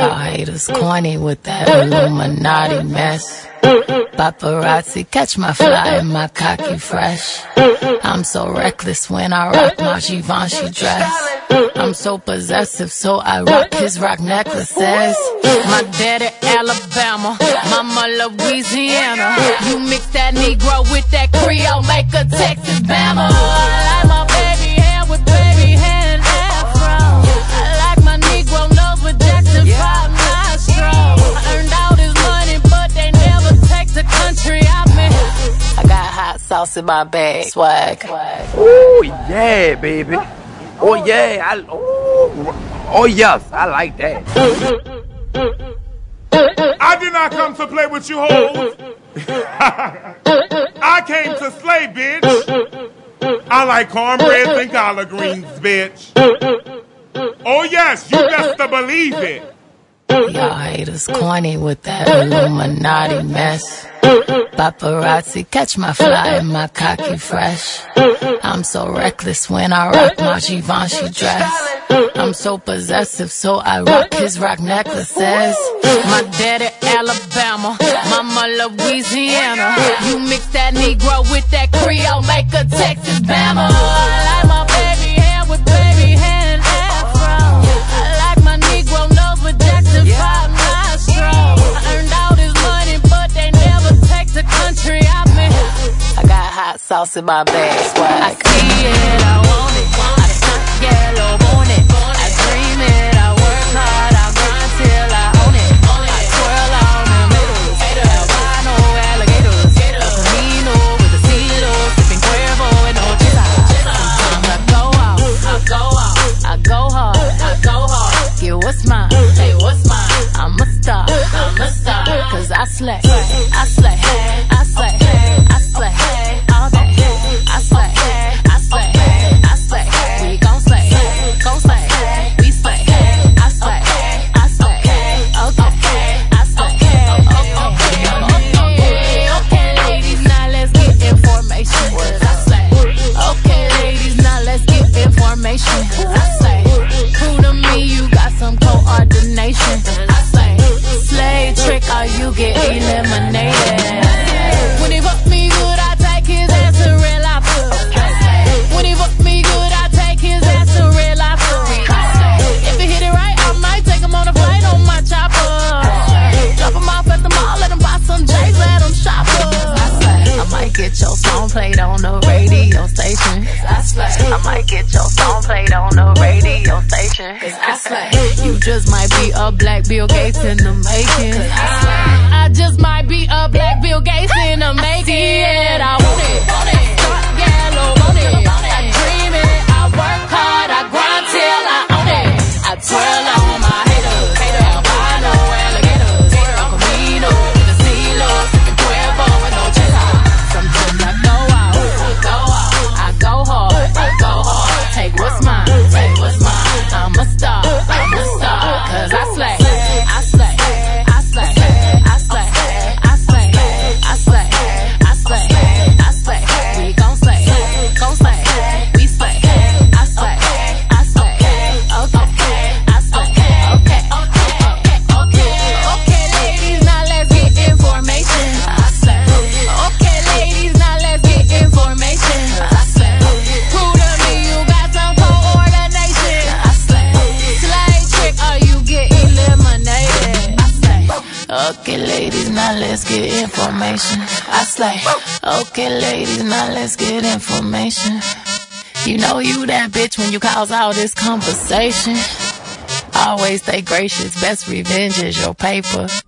Y'all haters corny with that Illuminati mess. Paparazzi catch my fly and my cocky fresh. I'm so reckless when I rock my Givenchy dress. I'm so possessive, so I rock his rock necklaces. My daddy Alabama, mama Louisiana. You mix that Negro with that Creole, make a Texas Bama. I like my baby hair with baby hair and afro. I like my Negro nose with Jackson 5 nostrils. I earned all this money, but they never take the country out me. I got hot sauce in my bag, swag. Oh yeah, baby. Oh yeah, oh yes, I like that. I did not come to play with you hoes. I came to slay, bitch. I like cornbread and collard greens, bitch. Oh yes, you best to believe it. Y'all haters corny with that Illuminati mess. Paparazzi catch my fly and my cocky fresh. I'm so reckless when I rock my Givenchy dress. I'm so possessive, so I rock his rock necklaces. My daddy Alabama, mama Louisiana. You mix that Negro with that Creole, make a Texas Bama. I like my baby hair with baby hair and afro. I like my Negro nose with Jackson 5 nostrils. I earned all this money, but they never take the country out me. I got hot sauce in my bag, swag. I see it, I want it. I stuck yellow on it. I dream it, I work hard, I grind till I own it. I twirl on them haters, albino alligators. El Camino with the CeeLo, sipping Cuervo and no chisa. Sometimes I go out, I go out, I go hard, I go hard. Get what's mine, hey, what's mine? I'm a star, cause I slay, I slay, I slay, I slay, all day. I slay, I slay, I slay, we gon' slay, we slay. I slay, I slay, okay, I slay, okay, ladies, now let's get information. I slay, okay, ladies, now let's get information. I slay, prove to me you got some coordination. I slay, slay trick or you get eliminated. When he fuck me good, I take his ass to real life. When he fuck me good, I take his ass to real life. If he hit it right, I might take him on a flight on my chopper. Drop him off at the mall, let him buy some J's, let him shop I might get your song played on the radio station. I might get your song played on the radio station. You just might be a black Bill Gates in the making. I just might be a black Bill Gates in the making. I want it, start yellow, want it. I dream it, I work hard, I grind till I own it. I twirl on my haters, albino alligators. El Camino with the CeeLo, sipping Cuervo and no chisa. Sometimes I go out, I go hard, take what's mine, I'm a star, cause I slay, I slay, I slay, I slay, I slay, I slay, I slay, I slay, we gon' slay, we slay. I slay, I slay, okay, I slay, okay, ladies, now let's get information. I slay, okay, ladies, now let's get information. I slay, prove to me you got some coordination. I slay, slay trick or you get eliminated. I slay, okay, ladies, now let's get information. I slay, okay, ladies, now let's get information. You know you that bitch when you cause all this conversation. Always stay gracious, best revenge is your paper.